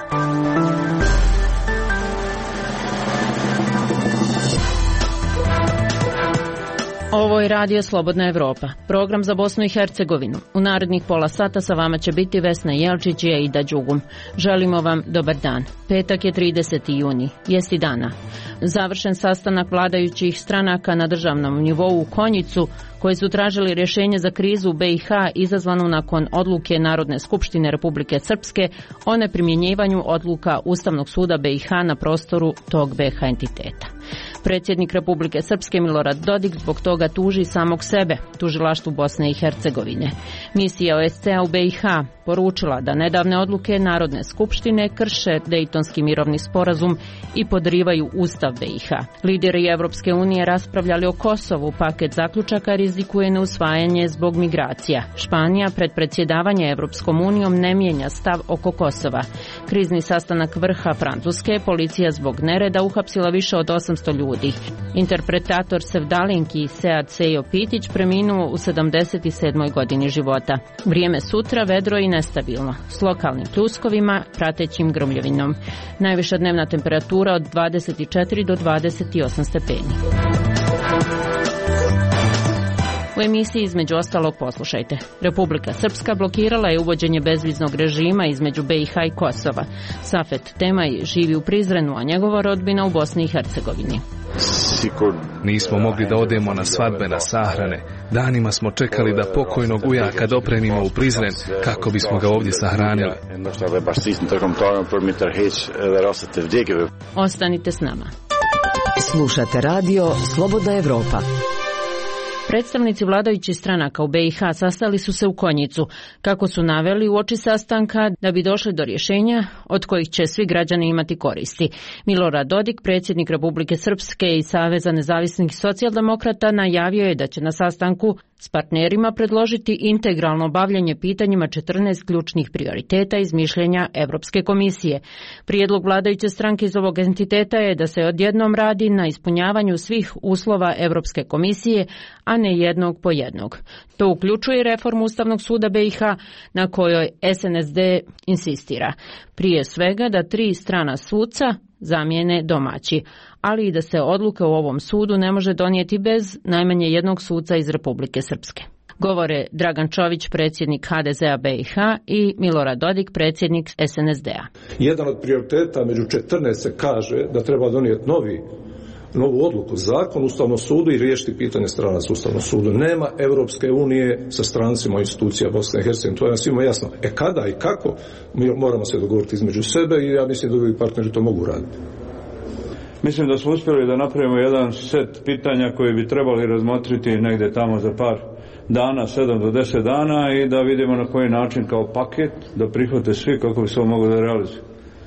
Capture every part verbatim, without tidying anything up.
Ovo je Radio Slobodna Evropa, program za Bosnu i Hercegovinu. U narednih pola sata sa vama će biti Vesna Jelčić i Aida Đugum. Želimo vam dobar dan. Petak je trideseti juni, jesti dana. Završen sastanak vladajućih stranaka na državnom nivou u Konjicu, koji su tražili rješenje za krizu u B i H izazvanu nakon odluke Narodne skupštine Republike Srpske o neprimjenjivanju odluka Ustavnog suda B i H na prostoru tog B i H entiteta. Predsjednik Republike Srpske Milorad Dodik zbog toga tuži samog sebe, tužilaštvu Bosne i Hercegovine. Misija O S C-a u B i H poručila da nedavne odluke Narodne skupštine krše Dejtonski mirovni sporazum i podrivaju Ustav B i H. Lideri Evropske unije raspravljali o Kosovu, paket zaključaka rizikuje neusvajanje zbog migracija. Španija pred predsjedavanje Evropskom unijom ne mijenja stav oko Kosova. Krizni sastanak vrha Francuske, policija zbog nereda uhapsila više od osamsto ljudi. Interpretator sevdalinki Sead Sejo Pitić preminuo u sedamdeset sedmoj godini života. Vrijeme sutra vedro i nestabilno, s lokalnim pljuskovima, pratećim grmljovinom. Najviša dnevna temperatura od dvadeset četiri do dvadeset osam stepeni. U emisiji između ostalog poslušajte. Republika Srpska blokirala je uvođenje bezviznog režima između B i H i Kosova. Safet Temaj živi u Prizrenu, a njegova rodbina u Bosni i Hercegovini. Nismo mogli da odemo na svadbe, na sahrane. Danima smo čekali da pokojnog ujaka dopremimo u Prizren kako bismo ga ovdje sahranili. Ostanite s nama. Slušate radio Slobodna Evropa. Predstavnici vladajućih stranaka u B i H sastali su se u Konjicu, kako su naveli uoči sastanka da bi došli do rješenja od kojih će svi građani imati koristi. Milorad Dodik, predsjednik Republike Srpske i Saveza nezavisnih socijaldemokrata, najavio je da će na sastanku s partnerima predložiti integralno bavljanje pitanjima četrnaest ključnih prioriteta iz mišljenja Evropske komisije. Prijedlog vladajuće stranke iz ovog entiteta je da se odjednom radi na ispunjavanju svih uslova Evropske komisije, a ne jednog po jednog. To uključuje reformu Ustavnog suda B i H na kojoj S N S D insistira. Prije svega da tri strana suca zamijene domaći, ali i da se odluka u ovom sudu ne može donijeti bez najmanje jednog suca iz Republike Srpske. Govore Dragan Čović, predsjednik H D Z-a B i H i Milorad Dodik, predsjednik S N S D-a. Jedan od prioriteta među četrnaest se kaže da treba donijeti novi novu odluku, zakon Ustavnom sudu i riješiti pitanje stranaca Ustavnom sudu. Nema Evropske unije sa strancima u institucija Bosne i Hercegovine, to je nam svima jasno. E kada i kako, mi moramo se dogovoriti između sebe i ja mislim da drugi partneri to mogu raditi. Mislim da smo uspjeli da napravimo jedan set pitanja koji bi trebali razmotriti negdje tamo za par dana, sedam do deset dana i da vidimo na koji način kao paket da prihvate svi kako bi se ovo moglo da realizuje.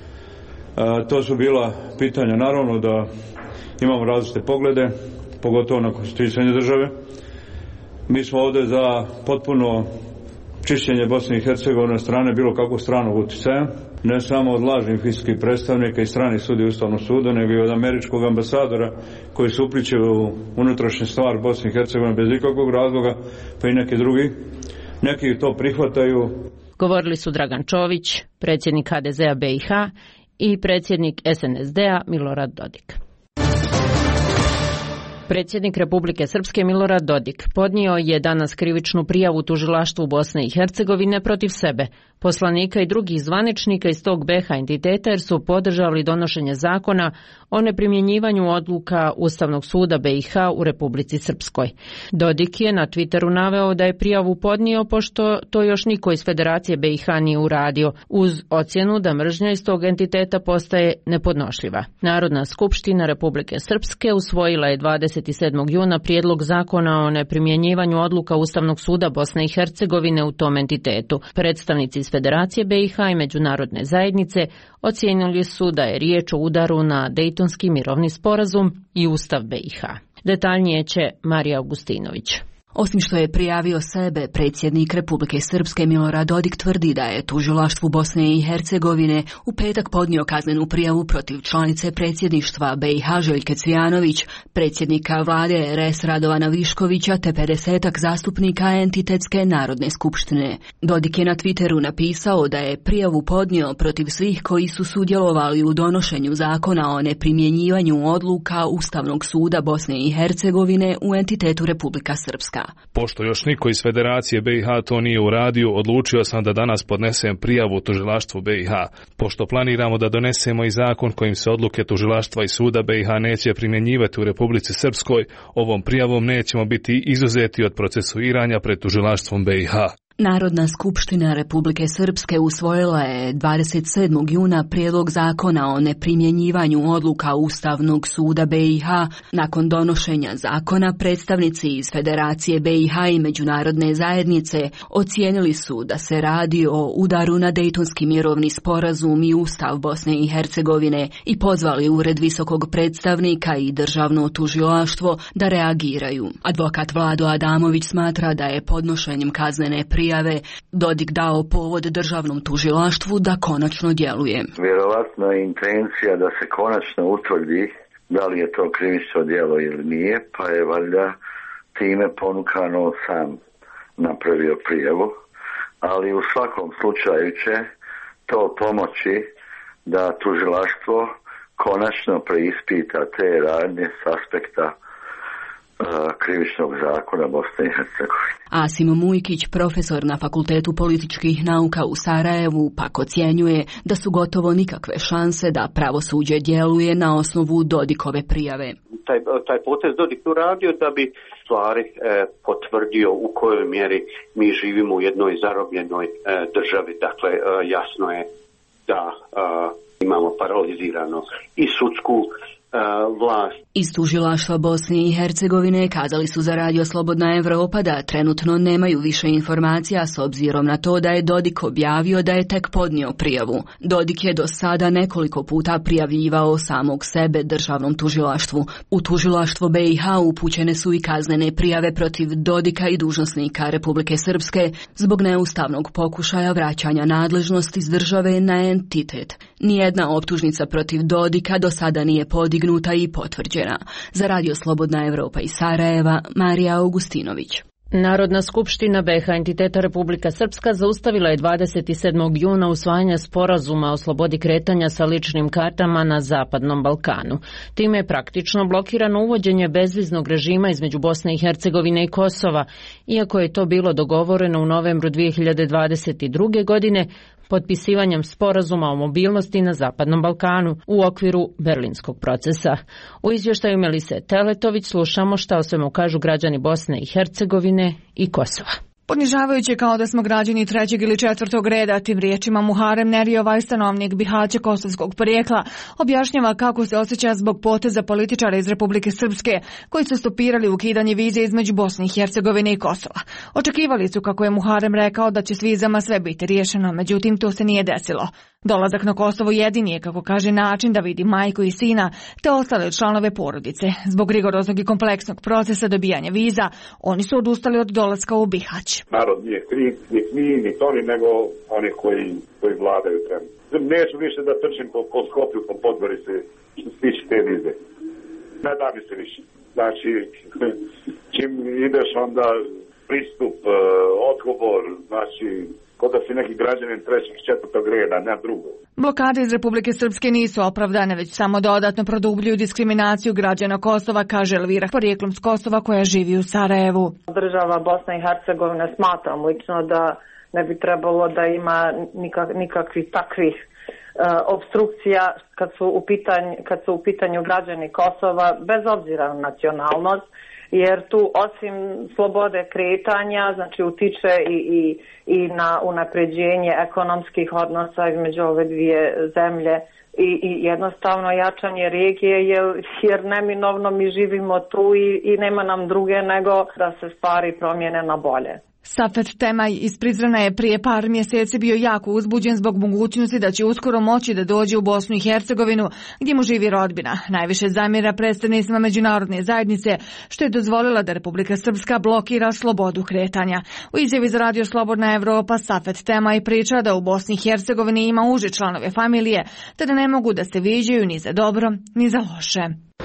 E, to su bila pitanja, naravno da imamo različite poglede, pogotovo na konstituisanje države. Mi smo ovdje za potpuno čišćenje Bosne i Hercegovine strane bilo kakvog stranog utjecaja, ne samo od lažnih fizičkih predstavnika i stranih sudija Ustavnog suda, nego i od američkog ambasadora koji se upliće u unutrašnje stvar Bosne i Hercegovine bez ikakvog razloga, pa i neki drugi. Neki to prihvataju. Govorili su Dragan Čović, predsjednik H D Z-a B i H i predsjednik S N S D-a Milorad Dodik. Predsjednik Republike Srpske Milorad Dodik podnio je danas krivičnu prijavu tužilaštvu Bosne i Hercegovine protiv sebe, poslanika i drugih zvaničnika iz tog B i H entiteta jer su podržali donošenje zakona o neprimjenjivanju odluka Ustavnog suda B i H u Republici Srpskoj. Dodik je na Twitteru naveo da je prijavu podnio pošto to još niko iz Federacije B i H nije uradio, uz ocjenu da mržnja iz tog entiteta postaje nepodnošljiva. Narodna skupština Republike Srpske usvojila je dvadeset sedmog juna prijedlog zakona o neprimjenjivanju odluka Ustavnog suda Bosne i Hercegovine u tom entitetu. Predstavnici iz Federacije B i H i međunarodne zajednice ocijenili su da je riječ o udaru na Dejtonski mirovni sporazum i Ustav B i H. Detaljnije će Marija Augustinović. Osim što je prijavio sebe, predsjednik Republike Srpske Milorad Dodik tvrdi da je tužilaštvu Bosne i Hercegovine u petak podnio kaznenu prijavu protiv članice predsjedništva B i H Željke Cvijanović, predsjednika vlade R S Radovana Viškovića te pedesetak zastupnika Entitetske narodne skupštine. Dodik je na Twitteru napisao da je prijavu podnio protiv svih koji su sudjelovali u donošenju zakona o neprimjenjivanju odluka Ustavnog suda Bosne i Hercegovine u entitetu Republika Srpska. Pošto još niko iz Federacije B i H to nije uradio, odlučio sam da danas podnesem prijavu tužilaštvu B i H. Pošto planiramo da donesemo i zakon kojim se odluke tužilaštva i suda B i H neće primjenjivati u Republici Srpskoj, ovom prijavom nećemo biti izuzeti od procesuiranja pred tužilaštvom B i H. Narodna skupština Republike Srpske usvojila je dvadeset sedmog juna prijedlog zakona o neprimjenjivanju odluka Ustavnog suda B i H. Nakon donošenja zakona, predstavnici iz Federacije B i H i međunarodne zajednice ocijenili su da se radi o udaru na Dejtonski mirovni sporazum i Ustav Bosne i Hercegovine i pozvali Ured visokog predstavnika i državno tužilaštvo da reagiraju. Advokat Vlado Adamović smatra da je podnošenjem kaznene prijave Dodik dao povod državnom tužilaštvu da konačno djeluje. Vjerovatno je intencija da se konačno utvrdi da li je to krivično djelo ili nije, pa je valjda time ponukano sam napravio prijavu, ali u svakom slučaju će to pomoći da tužilaštvo konačno preispita te radnje s aspekta krivičnog zakona Bosne i Hercegovine. Asim Mujkić, profesor na Fakultetu političkih nauka u Sarajevu, pak ocjenjuje da su gotovo nikakve šanse da pravosuđe djeluje na osnovu Dodikove prijave. Taj, taj potez Dodik uradio da bi stvari e, potvrdio u kojoj mjeri mi živimo u jednoj zarobljenoj e, državi. Dakle, e, jasno je da e, imamo paralizirano i sudsku vlast. Iz tužilaštva Bosne i Hercegovine kazali su za Radio Slobodna Evropa da trenutno nemaju više informacija s obzirom na to da je Dodik objavio da je tek podnio prijavu. Dodik je do sada nekoliko puta prijavljivao samog sebe državnom tužilaštvu. U tužilaštvo B i H upućene su i kaznene prijave protiv Dodika i dužnosnika Republike Srpske zbog neustavnog pokušaja vraćanja nadležnosti iz države na entitet. Nijedna optužnica protiv Dodika do sada nije podignuta i potvrđena. Za Radio Slobodna Evropa iz Sarajeva, Marija Augustinović. Narodna skupština B i H entiteta Republika Srpska zaustavila je dvadeset sedmog juna usvajanje sporazuma o slobodi kretanja sa ličnim kartama na Zapadnom Balkanu. Time je praktično blokirano uvođenje bezviznog režima između Bosne i Hercegovine i Kosova, iako je to bilo dogovoreno u novembru dvije hiljade dvadeset druge. godine potpisivanjem sporazuma o mobilnosti na Zapadnom Balkanu u okviru Berlinskog procesa. U izvještaju Melise Teletović slušamo šta o svemu kažu građani Bosne i Hercegovine i Kosova. Ponižavajuće kao da smo građani trećeg ili četvrtog reda, tim riječima Muharem Neriovaj, stanovnik Bihaća kosovskog porijekla, objašnjava kako se osjeća zbog poteza političara iz Republike Srpske koji su stopirali ukidanje vize između Bosne i Hercegovine i Kosova. Očekivali su, kako je Muharem rekao, da će s vizama sve biti riješeno, međutim to se nije desilo. Dolazak na Kosovo jedini je, kako kaže, način da vidi majku i sina te ostale članove porodice. Zbog rigoroznog i kompleksnog procesa dobijanja viza, oni su odustali od dolaska u Bihać. Narod nije kriv, ni mi, ni oni, nego oni koji, koji vladaju trenutno. Neću više da trčim po, po Skopju, po Podgorici, stići te vize. Ne da mi se više. Znači, čim ideš onda pristup, odgovor, znači, kod da si neki građanin trećeg, četvrtog reda, ne drugo. Blokade iz Republike Srpske nisu opravdane, već samo dodatno produbljuju diskriminaciju građana Kosova, kaže Elvira, porijeklom s Kosova, koja živi u Sarajevu. Država Bosna i Hercegovina, smatram lično da ne bi trebalo da ima nikak, nikakvih takvih uh, obstrukcija kad su, u pitanj, kad su u pitanju građani Kosova, bez obzira na nacionalnost, jer tu osim slobode kretanja, znači utiče i, i, i na unapređenje ekonomskih odnosa između ove dvije zemlje i, i jednostavno jačanje regije, jer, jer neminovno mi živimo tu i, i nema nam druge nego da se stvari promijene na bolje. Safet Temaj iz Prizrena je prije par mjeseci bio jako uzbuđen zbog mogućnosti da će uskoro moći da dođe u Bosnu i Hercegovinu, gdje mu živi rodbina. Najviše zamjera predstavnicima međunarodne zajednice, što je dozvolila da Republika Srpska blokira slobodu kretanja. U izjavi za Radio Slobodna Evropa Safet Temaj priča da u Bosni i Hercegovini ima uže članove familije, te da ne mogu da se viđaju ni za dobro, ni za loše.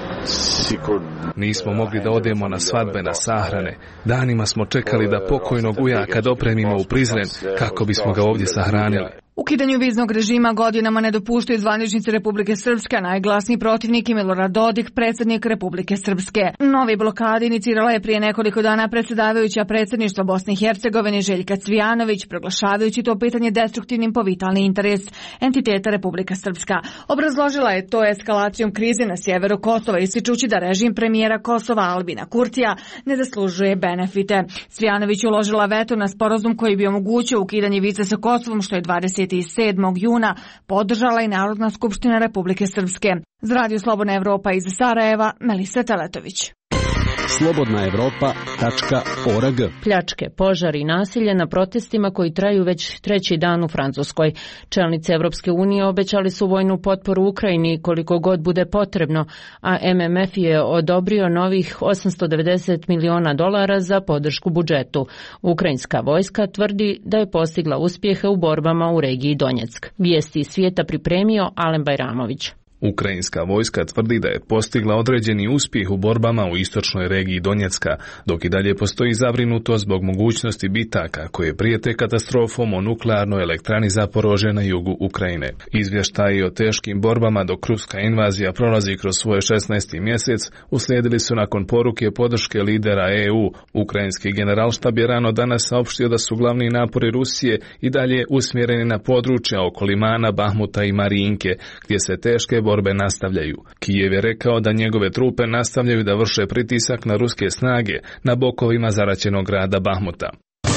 Nismo mogli da odemo na svadbe, na sahrane. Danima smo čekali da pokojnog ujaka dopremimo u Prizren kako bismo ga ovdje sahranili. Ukidanju viznog režima godinama ne dopuštaju zvaničnici Republike Srpske, a najglasniji protivnik je Milorad Dodik, predsjednik Republike Srpske. Novi blokade inicirala je prije nekoliko dana predsjedavajuća predsjedništva Bosne i Hercegovine Željka Cvijanović, proglašavajući to pitanje destruktivnim po vitalni interes entiteta Republika Srpska. Obrazložila je to eskalacijom krize na sjeveru Kosova, ističući da režim premijera Kosova Albina Kurtija ne zaslužuje benefite. Cvijanović uložila veto na sporazum koji bi omogućio ukidanje vize sa Kosovom, što je dvadeset sedmog juna podržala i Narodna skupština Republike Srpske. Za Radio Slobodna Evropa iz Sarajeva, Melisa Teletović. slobodna evropa tačka org. Pljačke, požar i nasilje na protestima koji traju već treći dan u Francuskoj. Čelnici Evropske unije obećali su vojnu potporu Ukrajini koliko god bude potrebno, a M M F je odobrio novih osamsto devedeset miliona dolara za podršku budžetu. Ukrajinska vojska tvrdi da je postigla uspjehe u borbama u regiji Donjeck. Vijesti iz svijeta pripremio Alen Bajramović. Ukrajinska vojska tvrdi da je postigla određeni uspjeh u borbama u istočnoj regiji Donjecka, dok i dalje postoji zabrinutost zbog mogućnosti bitaka koje prijete katastrofom o nuklearnoj elektrani Zaporožje na jugu Ukrajine. Izvještaji o teškim borbama dok ruska invazija prolazi kroz svoj šesnaesti mjesec uslijedili su nakon poruke podrške lidera E U. Ukrajinski generalštab je rano danas saopštio da su glavni napori Rusije i dalje usmjereni na područja oko Limana, Bahmuta i Marijinke, gdje se teške borbe nastavljaju. Kijev je rekao da njegove trupe nastavljaju da vrše pritisak na ruske snage na bokovima zaraćenog grada Bahmuta.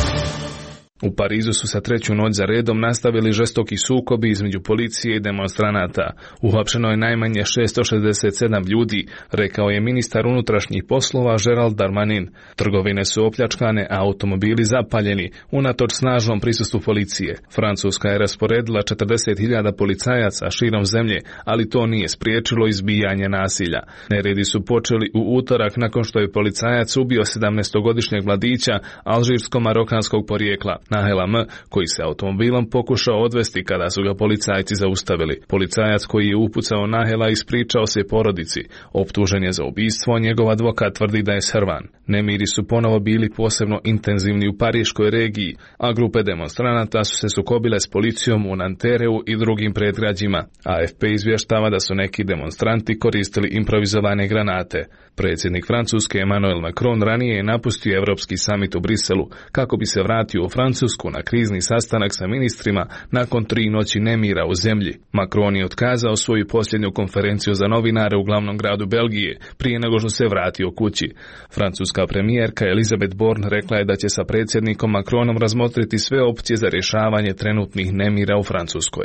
U Parizu su sa treću noć za redom nastavili žestoki sukobi između policije i demonstranata. Uhapšeno je najmanje šesto šezdeset sedam ljudi, rekao je ministar unutrašnjih poslova Gerald Darmanin. Trgovine su opljačkane, a automobili zapaljeni, unatoč snažnom prisustvu policije. Francuska je rasporedila četrdeset hiljada policajaca širom zemlje, ali to nije spriječilo izbijanje nasilja. Neredi su počeli u utorak nakon što je policajac ubio sedamnaestogodišnjeg mladića alžirsko-marokanskog porijekla, Nahela M, koji se automobilom pokušao odvesti kada su ga policajci zaustavili. Policajac koji je upucao Nahela ispričao se porodici. Optužen je za ubistvo, njegov advokat tvrdi da je srvan. Nemiri su ponovo bili posebno intenzivni u pariškoj regiji, a grupe demonstranata su se sukobile s policijom u Nantereu i drugim predgrađima. A F P izvještava da su neki demonstranti koristili improvizovane granate. Predsjednik Francuske Emmanuel Macron ranije je napustio Europski samit u Briselu kako bi se vratio u Francusku na krizni sastanak sa ministrima nakon tri noći nemira u zemlji. Macron je otkazao svoju posljednju konferenciju za novinare u glavnom gradu Belgije prije nego što se vratio kući. Francuska premijerka Elisabeth Borne rekla je da će sa predsjednikom Macronom razmotriti sve opcije za rješavanje trenutnih nemira u Francuskoj.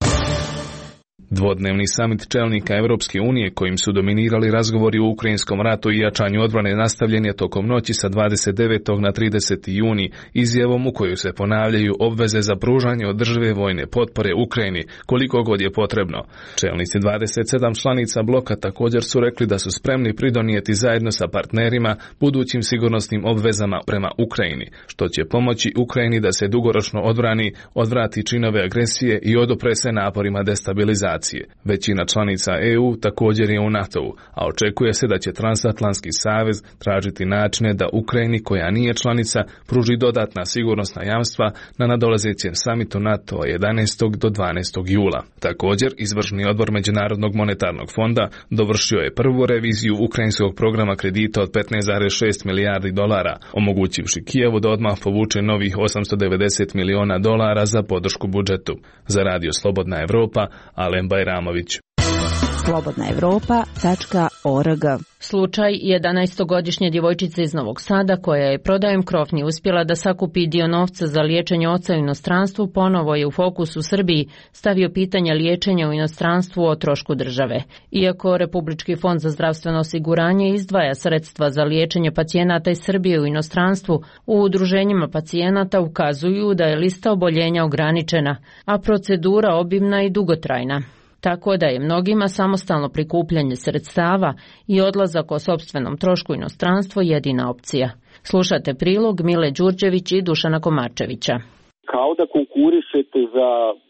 Dvodnevni samit čelnika Europske unije kojim su dominirali razgovori o ukrajinskom ratu i jačanju odbrane nastavljen je tokom noći sa dvadeset devetog na trideseti juni izjavom u kojoj se ponavljaju obveze za pružanje održive vojne potpore Ukrajini koliko god je potrebno. Čelnici dvadeset sedam članica bloka također su rekli da su spremni pridonijeti zajedno sa partnerima budućim sigurnosnim obvezama prema Ukrajini, što će pomoći Ukrajini da se dugoročno odbrani, odvrati činove agresije i odupre se naporima destabilizacije. Većina članica E U također je u NATO-u, a očekuje se da će Transatlantski savez tražiti načine da Ukrajini, koja nije članica, pruži dodatna sigurnosna jamstva na nadolazećem samitu NATO-a jedanaestog do dvanaestog jula. Također, izvršni odbor Međunarodnog monetarnog fonda dovršio je prvu reviziju ukrajinskog programa kredita od petnaest zarez šest milijardi dolara, omogućivši Kijevu da odmah povuče novih osamsto devedeset miliona dolara za podršku budžetu. Za Radio Slobodna Evropa, Alen Bajramović. slobodna evropa tačka org. Slučaj jedanaestogodišnje djevojčice iz Novog Sada koja je prodajom krofni uspjela da sakupi dio novca za liječenje oca u inostranstvu ponovo je u fokus u Srbiji stavio pitanje liječenja u inostranstvu o trošku države. Iako Republički fond za zdravstveno osiguranje izdvaja sredstva za liječenje pacijenata iz Srbije u inostranstvu, u udruženjima pacijenata ukazuju da je lista oboljenja ograničena, a procedura obimna i dugotrajna. Tako da je mnogima samostalno prikupljanje sredstava i odlazak o sopstvenom trošku inostranstvo jedina opcija. Slušate prilog Mile Đurđević i Dušana Komačevića. Kao da konkurišete za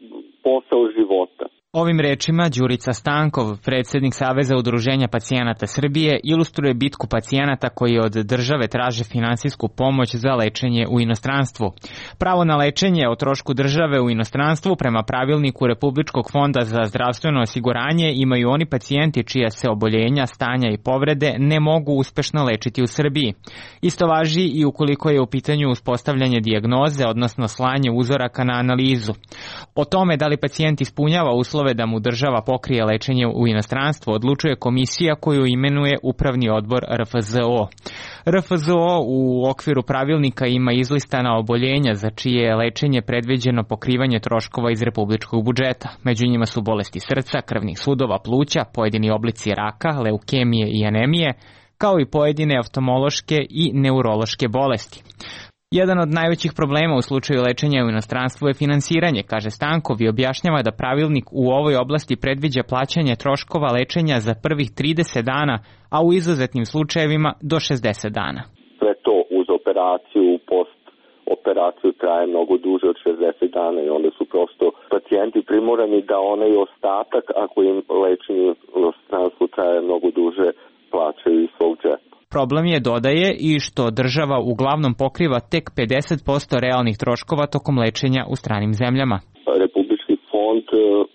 posao života. Ovim rečima Đurica Stankov, predsjednik Saveza udruženja pacijenata Srbije, ilustruje bitku pacijenata koji od države traže finansijsku pomoć za lečenje u inostranstvu. Pravo na lečenje o trošku države u inostranstvu prema pravilniku Republičkog fonda za zdravstveno osiguranje imaju oni pacijenti čija se oboljenja, stanja i povrede ne mogu uspešno lečiti u Srbiji. Isto važi i ukoliko je u pitanju uspostavljanje dijagnoze, odnosno slanje uzoraka na analizu. O tome da li pacijent ispunjava uslove da mu država pokrije lečenje u inostranstvu odlučuje komisija koju imenuje Upravni odbor R F Z O. R F Z O u okviru pravilnika ima izlistana oboljenja za čije je lečenje predviđeno pokrivanje troškova iz republičkog budžeta. Među njima su bolesti srca, krvnih sudova, pluća, pojedini oblici raka, leukemije i anemije, kao i pojedine oftalmološke i neurološke bolesti. Jedan od najvećih problema u slučaju lečenja u inostranstvu je finansiranje, kaže Stankov i objašnjava da pravilnik u ovoj oblasti predviđa plaćanje troškova lečenja za prvih trideset dana, a u izuzetnim slučajevima do šezdeset dana. Sve to uz operaciju, post operaciju traje mnogo duže od šezdeset dana i onda su prosto pacijenti primorani da onaj ostatak, ako im lečenje u inostranstvu traje mnogo duže, plaćaju iz svog džepa. Problem je, dodaje, i što država uglavnom pokriva tek pedeset posto realnih troškova tokom lečenja u stranim zemljama. Republički fond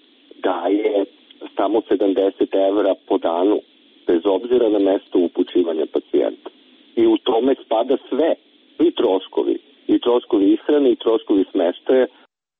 daje samo sedamdeset evra po danu, bez obzira na mesto upućivanja pacijenta. I u tome spada sve, i troškovi, i troškovi ishrane, i troškovi smeštaja.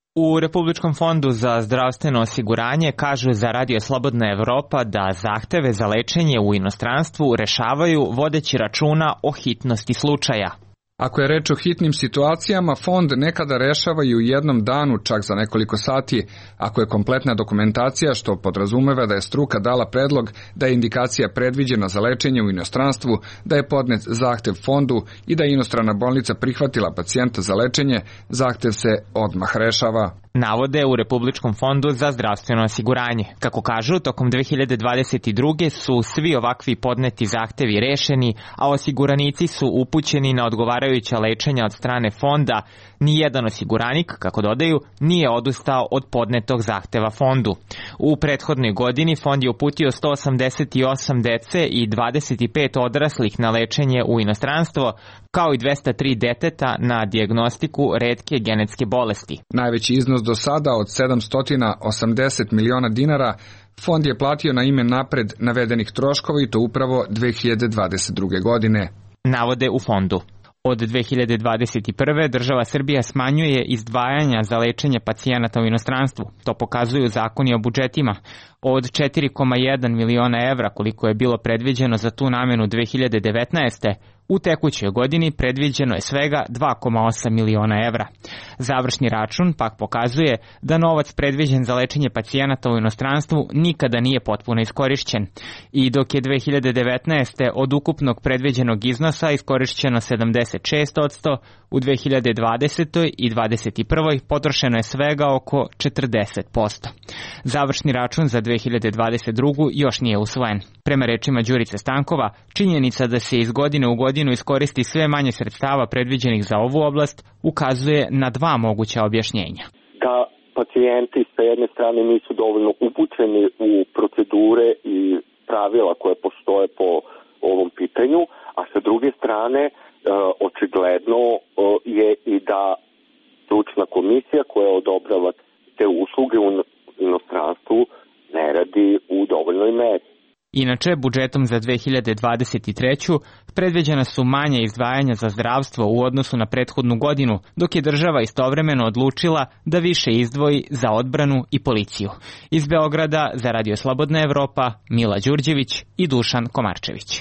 U Republičkom fondu za zdravstveno osiguranje kažu za Radio Slobodna Evropa da zahteve za lečenje u inostranstvu rešavaju vodeći računa o hitnosti slučaja. Ako je reč o hitnim situacijama, fond nekada rešava i u jednom danu, čak za nekoliko sati, ako je kompletna dokumentacija, što podrazumeva da je struka dala predlog da je indikacija predviđena za lečenje u inostranstvu, da je podnet zahtev fondu i da je inostrana bolnica prihvatila pacijenta za lečenje, zahtev se odmah rešava. Navode u Republičkom fondu za zdravstveno osiguranje. Kako kažu, tokom dve hiljade dvadeset druge su svi ovakvi podneti zahtevi rešeni, a osiguranici su upućeni na odgovarajuća lečenja od strane fonda. Nijedan osiguranik, kako dodaju, nije odustao od podnetog zahteva fondu. U prethodnoj godini fond je uputio sto osamdeset osam dece i dvadeset pet odraslih na lečenje u inostranstvo, kao i dvesta tri deteta na dijagnostiku retke genetske bolesti. Najveći iznos do sada od sedamsto osamdeset miliona dinara fond je platio na ime napred navedenih troškova i to upravo dve hiljade dvadeset druge godine. Navode u fondu. Od dve hiljade dvadeset prve država Srbija smanjuje izdvajanja za lečenje pacijenata u inostranstvu. To pokazuju zakoni o budžetima. Od četiri zarez jedan miliona evra koliko je bilo predviđeno za tu namenu dve hiljade devetnaeste. U tekućoj godini predviđeno je svega dva zarez osam miliona evra. Završni račun pak pokazuje da novac predviđen za lečenje pacijenata u inostranstvu nikada nije potpuno iskorišćen. I dok je dve hiljade devetnaeste. od ukupnog predviđenog iznosa iskorišćeno sedamdeset šest posto, u dve hiljade dvadesetoj. i dvadeset prvoj. potrošeno je svega oko četrdeset posto. Završni račun za dve hiljade dvadeset drugu. još nije usvojen. Prema rečima Đurice Stankova, činjenica da se iz godine u godinu iskoristi sve manje sredstava predviđenih za ovu oblast ukazuje na dva moguća objašnjenja. Da pacijenti sa jedne strane nisu dovoljno upućeni u procedure i pravila koje postoje po ovom pitanju, a sa druge strane očigledno je i da stručna komisija koja odobrava te usluge u inostranstvu ne radi u dovoljnoj meri. Inače, budžetom za dve hiljade dvadeset treću. predviđena su manje izdvajanja za zdravstvo u odnosu na prethodnu godinu, dok je država istovremeno odlučila da više izdvoji za odbranu i policiju. Iz Beograda za Radio Slobodna Evropa, Mila Đurđević i Dušan Komarčević.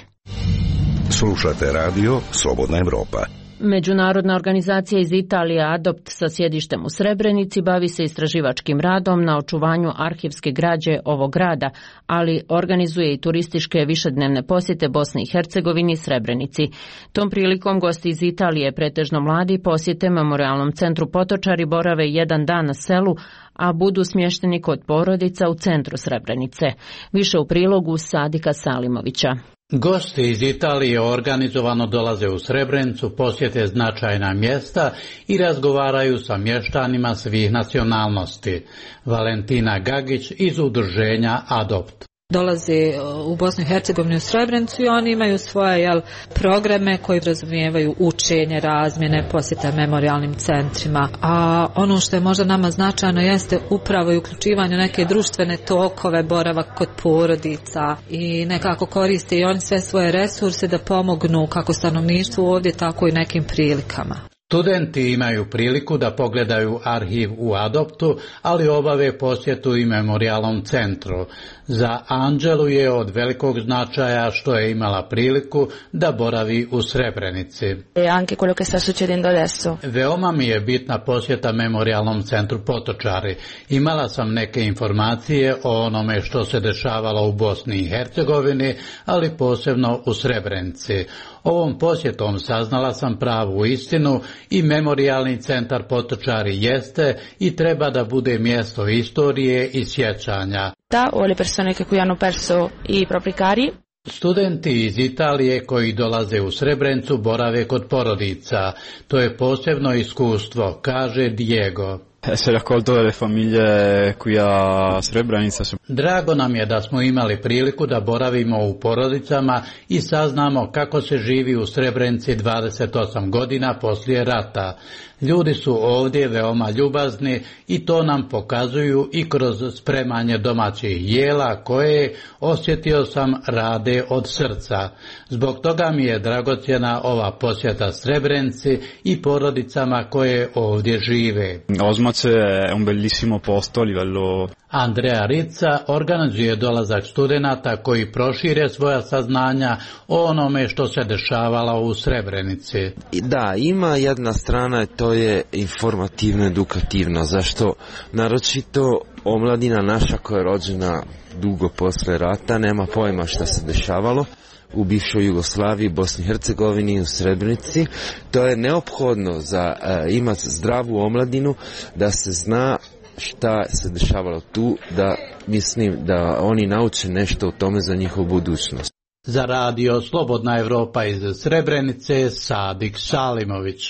Slušate Radio Slobodna Evropa. Međunarodna organizacija iz Italije Adopt sa sjedištem u Srebrenici bavi se istraživačkim radom na očuvanju arhivske građe ovog grada, ali organizuje i turističke višednevne posjete Bosni i Hercegovini i Srebrenici. Tom prilikom gosti iz Italije, pretežno mladi, posjete Memorijalnom centru Potočari, borave jedan dan na selu, a budu smješteni kod porodica u centru Srebrenice. Više u prilogu Sadika Salimovića. Gosti iz Italije organizovano dolaze u Srebrenicu, posjete značajna mjesta i razgovaraju sa mještanima svih nacionalnosti. Valentina Gagić iz udruženja Adopt. Dolaze u Bosnu i Hercegovinu u Srebrenicu i oni imaju svoje jel, programe koji razumijevaju učenje, razmjene, posjeta memorijalnim centrima. A ono što je možda nama značajno jeste upravo i uključivanje neke društvene tokove, boravak kod porodica i nekako koriste i oni sve svoje resurse da pomognu kako stanovništvu ovdje, tako i nekim prilikama. Studenti imaju priliku da pogledaju arhiv u Adoptu, ali obave posjetu i memorijalnom centru. Za Anđelu je od velikog značaja što je imala priliku da boravi u Srebrenici. E anche quello che sta succedendo adesso. Veoma mi je bitna posjeta memorijalnom centru Potočari. Imala sam neke informacije o onome što se dešavalo u Bosni i Hercegovini, ali posebno u Srebrenici. Ovom posjetom saznala sam pravu istinu i memorijalni centar Potočari jeste i treba da bude mjesto istorije i sjećanja. Da, o le persone che qui hanno perso i propri cari. Studenti iz Italije koji dolaze u Srebrenicu borave kod porodica. To je posebno iskustvo, kaže Diego. Essere accolto dalle famiglie qui a Srebrenica. Drago nam je da smo imali priliku da boravimo u porodicama i saznamo kako se živi u Srebrenici dvadeset osam godina poslije rata. Ljudi su ovdje veoma ljubazni i to nam pokazuju i kroz spremanje domaćih jela koje, osjetio sam, rade od srca. Zbog toga mi je dragocjena ova posjeta Srebrenici i porodicama koje ovdje žive. Osmace è un bellissimo posto a livello. Andrea Rica organizuje dolazak studenata koji prošire svoja saznanja o onome što se dešavalo u Srebrenici. Da, ima jedna strana, to je informativno, edukativno. Zašto? Naročito omladina naša koja je rođena dugo posle rata nema pojma šta se dešavalo u bivšoj Jugoslaviji, Bosni i Hercegovini i u Srebrenici. To je neophodno za uh, imati zdravu omladinu, da se zna šta se dešavalo tu, da mislim da oni nauče nešto o tome za njihovu budućnost. Za Radio Slobodna Evropa iz Srebrenice, Sadik Salimović.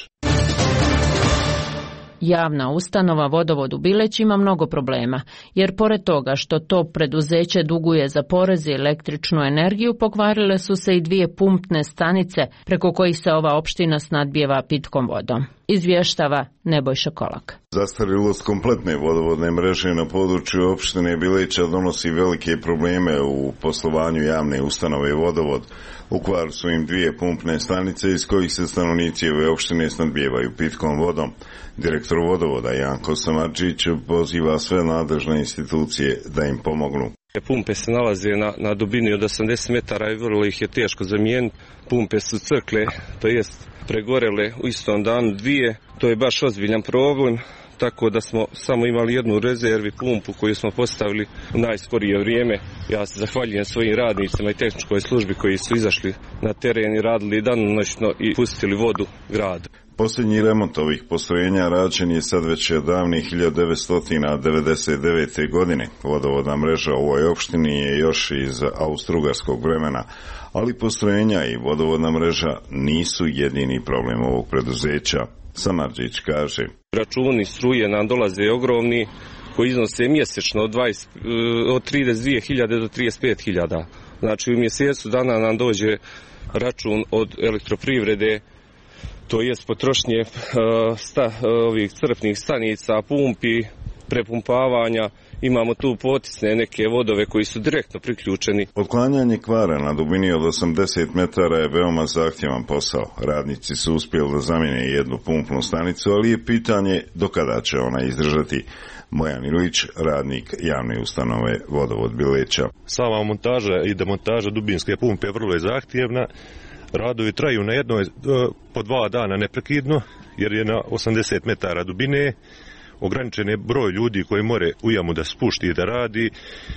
Javna ustanova Vodovod u Bileć ima mnogo problema, jer pored toga što to preduzeće duguje za porez i električnu energiju, pokvarile su se i dvije pumpne stanice preko kojih se ova opština snadbijeva pitkom vodom. Izvještava Nebojša Kolak. Zastarjelost kompletne vodovodne mreže na području opštine Bileća donosi velike probleme u poslovanju javne ustanove Vodovod. U kvaru su im dvije pumpne stanice iz kojih se stanovnici ove opštine snadbijevaju pitkom vodom. Direktor Vodovoda Janko Samarđić poziva sve nadležne institucije da im pomognu. Pumpe se nalaze na, na dubini od osamdeset metara i vrlo ih je teško zamijeniti. Pumpe su crkle, to jest pregorele u istom danu dvije. To je baš ozbiljan problem, tako da smo samo imali jednu rezervi pumpu koju smo postavili u najskorije vrijeme. Ja se zahvaljujem svojim radnicima i tehničkoj službi koji su izašli na teren i radili danonoćno i pustili vodu gradu. Posljednji remont ovih postrojenja rađen je sad već od davne hiljadu devetsto devedeset devete. godine. Vodovodna mreža u ovoj opštini je još iz austrougarskog vremena, ali postrojenja i vodovodna mreža nisu jedini problem ovog preduzeća. Samarđić kaže. Računi struje nam dolaze ogromni, koji iznose mjesečno od, dvadeset, od trideset dvije hiljade do trideset pet hiljada. Znači u mjesecu dana nam dođe račun od elektroprivrede, to jest potrošnje sta, ovih crpnih stanica, pumpi prepumpavanja, imamo tu potisne neke vodove koji su direktno priključeni. Otklanjanje kvara na dubini od osamdeset metara je veoma zahtjevan posao. Radnici su uspjeli da zamijene jednu pumpnu stanicu, ali je pitanje do kada će ona izdržati. Bojan Ilić, radnik javne ustanove Vodovod Bileća. Sama montaža i demontaža dubinske pumpe vrlo je zahtjevna. Radovi traju na jednoj po dva dana neprekidno, jer je na osamdeset metara dubine. Ograničen je broj ljudi koji more u jamu da spušti i da radi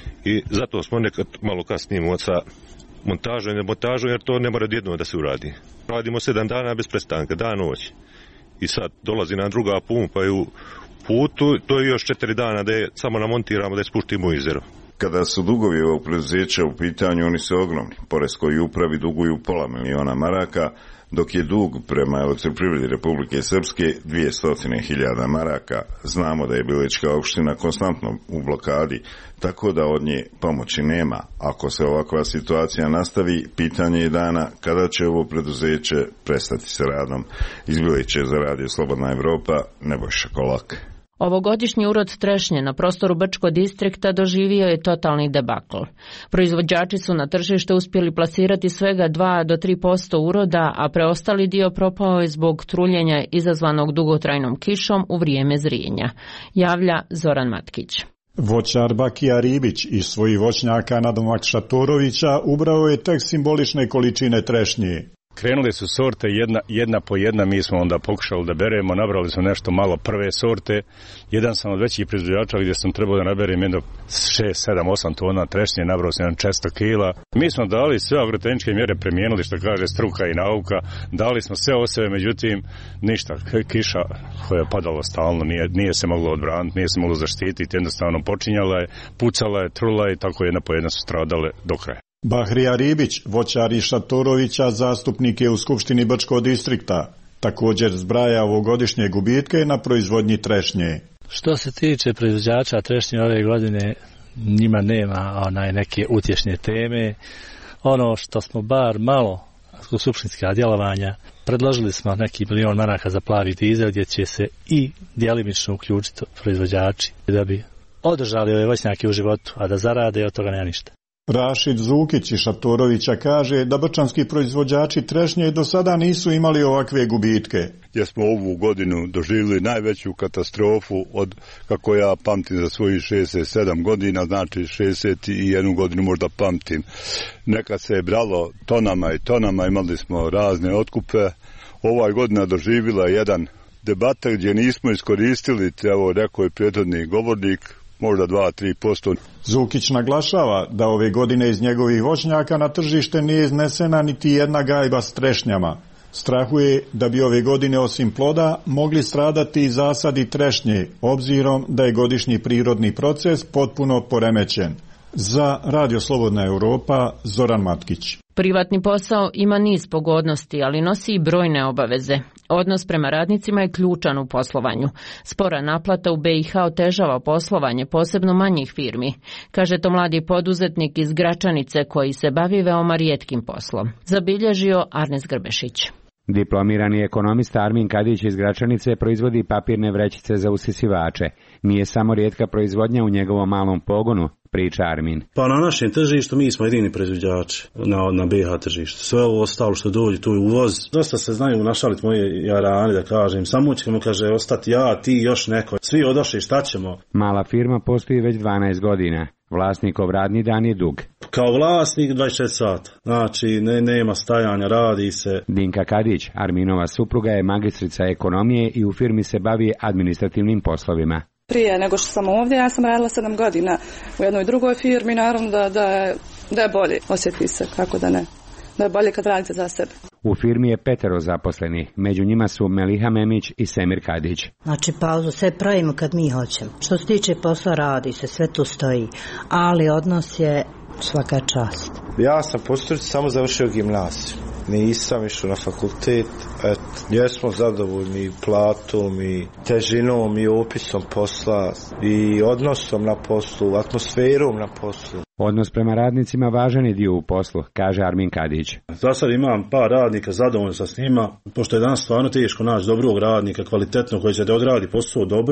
i zato smo nekad malo kasnimo sa montažom i demontažom, jer to ne mora odjednom da se uradi. Radimo sedam dana bez prestanka, dan noć. I sad dolazi nam druga pumpa i u putu, to je još četiri dana da je samo namontiramo, da je spuštimo u jezero. Kada su dugovi ovog preduzeća u pitanju, oni su ogromni. Poreskoj upravi duguju pola miliona maraka, dok je dug prema Elektroprivredi Republike Srpske dvjesto hiljada maraka. Znamo da je Bilećka opština konstantno u blokadi, tako da od nje pomoći nema. Ako se ovakva situacija nastavi, pitanje je dana kada će ovo preduzeće prestati sa radom. Iz Bileće za Radio Slobodna Evropa, Nebojša Kolak. Ovogodišnji urod trešnje na prostoru Brčkog distrikta doživio je totalni debakl. Proizvođači su na tržište uspjeli plasirati svega dva do tri posto uroda, a preostali dio propao je zbog truljenja izazvanog dugotrajnom kišom u vrijeme zrijenja, javlja Zoran Matkić. Voćar Bakija Ribić iz svojih voćnjaka nadomak Šatorovića ubrao je tek simbolične količine trešnje. Krenuli su sorte jedna, jedna po jedna, mi smo onda pokušali da beremo, nabrali smo nešto malo prve sorte. Jedan sam od većih proizvođača gdje sam trebao da naberem jedno šest, sedam, osam tona trešnje, nabrao sam jedan često kila. Mi smo dali sve agrotehničke mjere, primijenili, što kaže struka i nauka, dali smo sve od sebe, međutim ništa, kiša koja je padala stalno, nije, nije se moglo odbraniti, nije se moglo zaštititi, jednostavno počinjala je, pucala je, trula je, tako jedna po jedna su stradale do kraja. Bahrija Ribić, voćar iz Šatorovića, zastupnik je u Skupštini Brčkog distrikta. Također zbraja ovogodišnje gubitke na proizvodnji trešnje. Što se tiče proizvođača trešnje ove godine, njima nema onaj neke utješne teme. Ono što smo bar malo kod supštinska djelovanja, predložili smo neki milion maraka za plavi dizel gdje će se i djelimično uključiti proizvođači da bi održali ove voćnjake u životu, a da zarade od toga nema ništa. Rašid Zukić iz Šatorovića kaže da brčanski proizvođači trešnje do sada nisu imali ovakve gubitke. Gdje smo ovu godinu doživjeli najveću katastrofu od, kako ja pamtim za svojih šezdeset sedam godina, znači šezdeset jednu godinu možda pamtim. Nekad se je bralo tonama i tonama, imali smo razne otkupe. Ova godina doživjela jedan debata gdje nismo iskoristili, evo rekao je prethodni govornik, možda dva do tri posto. Zukić naglašava da ove godine iz njegovih voćnjaka na tržište nije iznesena niti jedna gajba s trešnjama. Strahuje da bi ove godine osim ploda mogli stradati i zasadi trešnje, obzirom da je godišnji prirodni proces potpuno poremećen. Za Radio Slobodna Europa, Zoran Matkić. Privatni posao ima niz pogodnosti, ali nosi i brojne obaveze. Odnos prema radnicima je ključan u poslovanju. Spora naplata u B i H otežava poslovanje, posebno manjih firmi, kaže to mladi poduzetnik iz Gračanice koji se bavi veoma rijetkim poslom. Zabilježio Arnes Grbešić. Diplomirani ekonomista Armin Kadić iz Gračanice proizvodi papirne vrećice za usisivače. Nije samo rijetka proizvodnja u njegovom malom pogonu, priča Armin. Pa na našem tržištu mi smo jedini proizvođači na, na B i H tržištu. Sve ovo ostalo što dođe, tu je uvoz. Dosta se znaju našaliti moje jarani, da kažem. Samo ćemo, kaže, ostati ja, ti, još neko. Svi odošli, šta ćemo? Mala firma postoji već dvanaest godina. Vlasnikov radni dan je dug. Kao vlasnik dvadeset četiri sata. Znači, ne, nema stajanja, radi se. Dinka Kadić, Arminova supruga, je magistrica ekonomije i u firmi se bavi administrativnim poslovima. Prije nego što sam ovdje, ja sam radila sedam godina u jednoj drugoj firmi, naravno da, da, je, da je bolje, osjeti se, kako da ne, da je bolje kad radite za sebe. U firmi je petero zaposlenih, među njima su Meliha Memić i Semir Kadić. Znači pauzu sve pravimo kad mi hoćemo. Što se tiče posla radi se, sve tu stoji, ali odnos je svaka čast. Ja sam po struci samo završio gimnaziju. Nisam išao na fakultet, et, jesmo zadovoljni i platom i težinom i opisom posla i odnosom na poslu, atmosferom na poslu. Odnos prema radnicima važan je dio u poslu, kaže Armin Kadić. Za sad imam par radnika, zadovoljno sam s njima, pošto je danas stvarno teško naći dobrog radnika, kvalitetno, koji će da odradi posao dobro.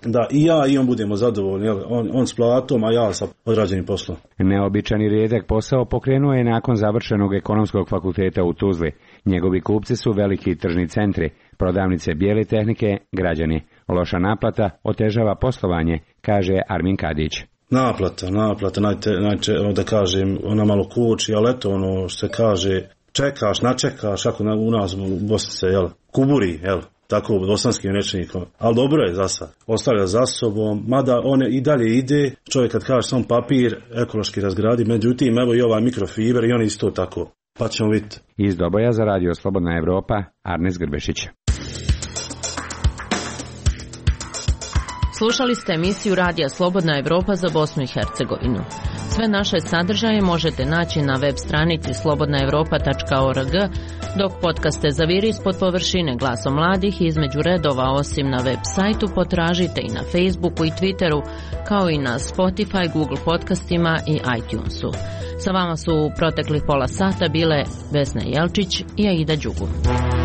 da i ja i on budemo zadovoljni, jel? On, on s platom, a ja sa odrađenim poslom. Neobičan i rijedak posao pokrenuo je nakon završenog ekonomskog fakulteta u Tuzli. Njegovi kupci su veliki tržni centri, prodavnice bijele tehnike, građani. Loša naplata otežava poslovanje, kaže Armin Kadić. Naplata, naplata, najte, najče, da kažem, ona malo kući, ali eto ono što se kaže, čekaš, načekaš, ako na, u nas u Bosni se, jel, kuburi, jel, tako bosanskim rečnikom, ali dobro je za sad, ostavlja za sobom, mada one i dalje ide, čovjek kad kaže sam papir, ekološki razgradi, međutim, evo i ovaj mikrofiber i on isto tako, pa ćemo vidjeti. Iz Doboja za Radio Slobodna Evropa, Arnes Grbešić. Slušali ste emisiju Radija Slobodna Evropa za Bosnu i Hercegovinu. Sve naše sadržaje možete naći na web stranici slobodna evropa tačka org, dok podcaste Zaviri ispod površine Glasom mladih između redova osim na web sajtu potražite i na Facebooku i Twitteru, kao i na Spotify, Google podcastima i iTunesu. Sa vama su u proteklih pola sata bile Vesna Jelčić i Aida Đugum.